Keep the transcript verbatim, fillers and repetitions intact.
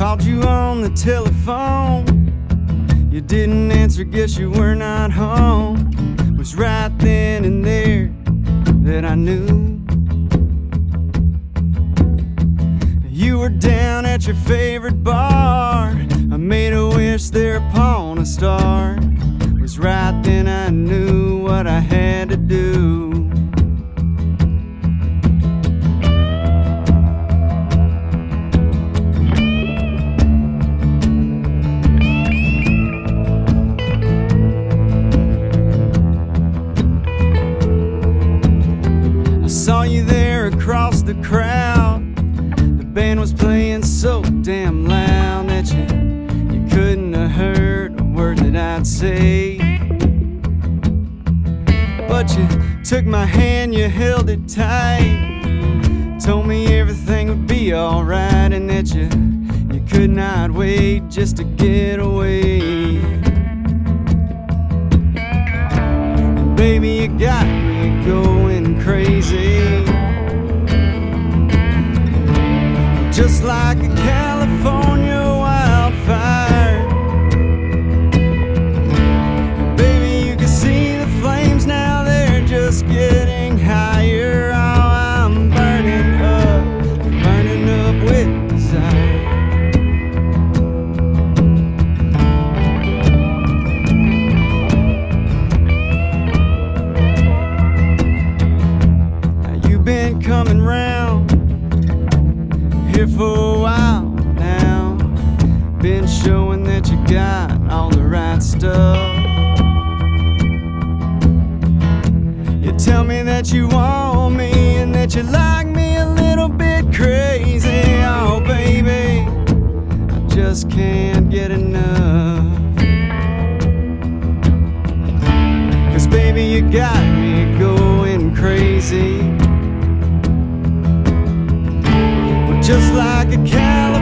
Called you on the telephone, you didn't answer, guess you were not home. It was right then and there that I knew you were down at your favorite bar. I made a wish there upon a star. It was right then I knew what I had to do. Saw you there across the crowd. The band was playing so damn loud that you, you couldn't have heard a word that I'd say. But you took my hand, you held it tight, told me everything would be alright, and that you, you could not wait just to get away. And baby, you got me going crazy, just like a California wildfire. Baby, you can see the flames now, they're just getting higher. Oh, I'm burning up, burning up with desire. Now you've been coming round here for a while now, been showing that you got all the right stuff. You tell me that you want me and that you like me a little bit crazy. Oh baby, I just can't get enough. 'Cause baby, you got me going crazy, just like a California